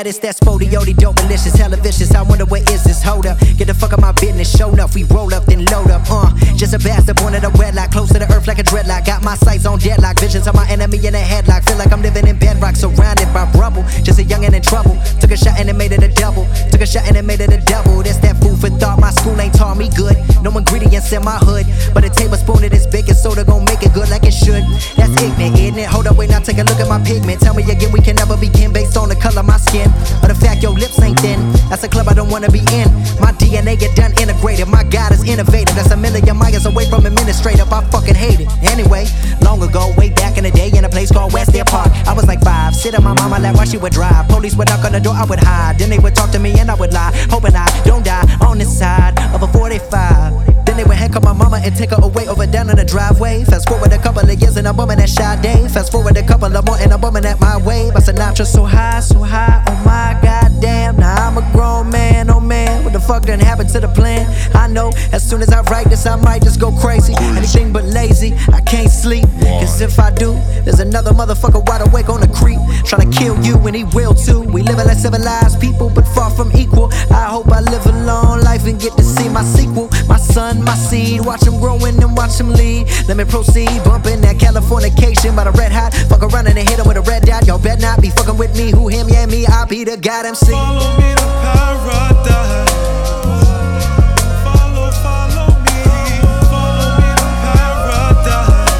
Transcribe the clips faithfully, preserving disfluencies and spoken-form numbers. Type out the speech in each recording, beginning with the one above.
bad, it's that spodiody, dope, malicious, hella vicious. I wonder where is this, hold up. Get the fuck out my business, show enough, we roll up, then load up, uh Just a bastard, born at a wedlock, close to the earth like a dreadlock. Got my sights on deadlock, visions of my enemy in a headlock. Feel like I'm living in bedrock, surrounded by rubble. Just a youngin' in trouble, took a shot and it made it a double. Took a shot and it made it a double. That's that food for thought, my school ain't taught me good. No ingredients in my hood, but a tablespoon of this baking soda gon' make it good like it should. That's ignorant, isn't it? Hold up, wait, now take a look at my pigment. Tell me again, we can never begin based on the color of my skin, or the fact your lips ain't thin. That's a club I don't wanna be in. My D N A get done integrated, my God is innovative. That's a million miles away from administrative, I fucking hate it. Anyway, long ago, way back in the day, in a place called West Air Park, I was like five, sit on my mama lap while she would drive. Police would knock on the door, I would hide. Then they would talk to me and I would lie, hoping I don't die on this side of a forty-five. Then they would handcuff my mama and take her away over down in the driveway. Fast forward a couple of years and I'm bumming that Sade. Fast forward a couple of more and I'm bumming at my wave. I said Sinatra so high, so high, oh my goddamn. Now I'm a grown man, oh man, what the fuck done happened to the plan? I know, as soon as I write this I might just go crazy. Anything but lazy, I can't sleep, cause if I do, there's another motherfucker wide awake on the creep, trying to kill you and he will too. We living like civilized people but far from equal. I hope I live a long life and get to see my sequel. My son, my seed, watch him growing and watch him lead. Let me proceed, bumping that Californication by the red hot. Fuck around and hit him with a red dot. Y'all bet not be fucking with me, who him, yeah me, I be the god M C. Follow me to paradise. Follow, follow me. Follow me to paradise.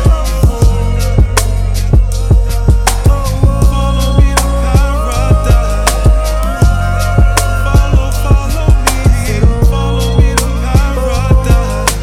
Follow me to paradise. Follow, follow me. Follow me to paradise.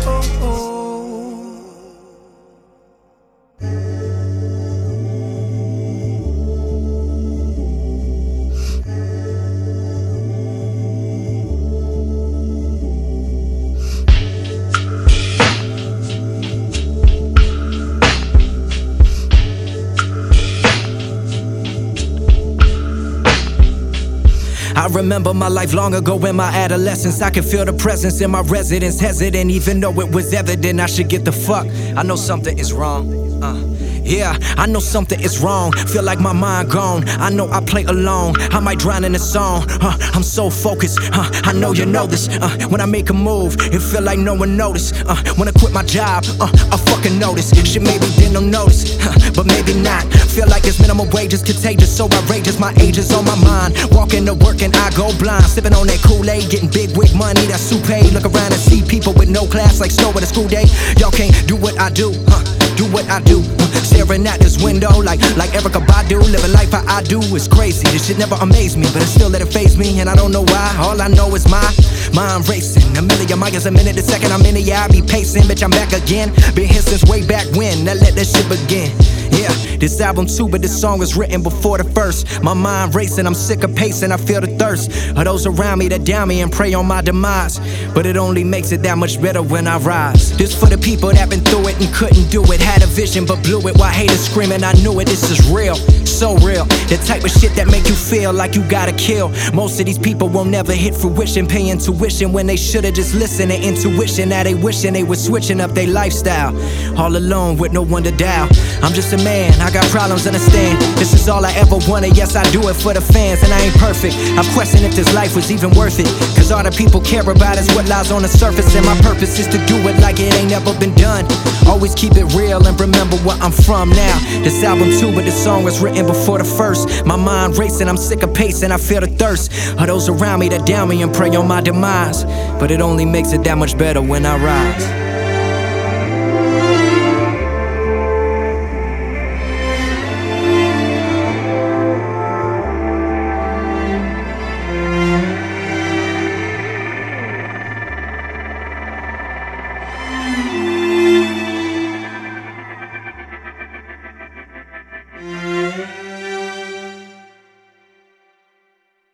I remember my life long ago in my adolescence. I could feel the presence in my residence, hesitant even though it was evident I should get the fuck. I know something is wrong, uh. Yeah, I know something is wrong. Feel like my mind gone. I know I play alone. I might drown in a song. Uh, I'm so focused. Uh, I know you know this. Uh, when I make a move, it feel like no one noticed. Uh, when I quit my job, uh, I fucking notice. Shit maybe didn't no notice, uh, but maybe not. Feel like this minimum wage is contagious, so outrageous. My age is on my mind. Walking to work and I go blind. Sipping on that Kool-Aid, getting big wig money, that soupe. Look around and see people with no class like snow at a school day. Y'all can't do what I do, huh? Do what I do, uh, staring at this window like like Erykah Badu, living life how I do. It's crazy, this shit never amazed me, but I still let it faze me, and I don't know why. All I know is my mind racing, a million miles a minute, a second I'm in it, yeah I be pacing. Bitch, I'm back again, been here since way back when. Now let that shit begin. Yeah, this album too, but this song was written before the first. My mind racing, I'm sick of pacing, I feel the thirst of those around me that down me and pray on my demise. But it only makes it that much better when I rise. This for the people that been through it and couldn't do it. Had a vision but blew it while haters screaming, I knew it. This is real, so real. The type of shit that make you feel like you gotta kill. Most of these people won't never hit fruition, paying tuition when they should've just listened to intuition. Now they wishing they was switching up their lifestyle. All alone with no one to dial. I'm just a man, I got problems, understand. This is all I ever wanted, yes I do it for the fans. And I ain't perfect, I've questioned if this life was even worth it, cause all the people care about is what lies on the surface. And my purpose is to do it like it ain't never been done. Always keep it real and remember where I'm from now. This album too, but this song was written before the first. My mind racing, I'm sick of pacing, I feel the thirst of those around me that down me and pray on my demise. But it only makes it that much better when I rise.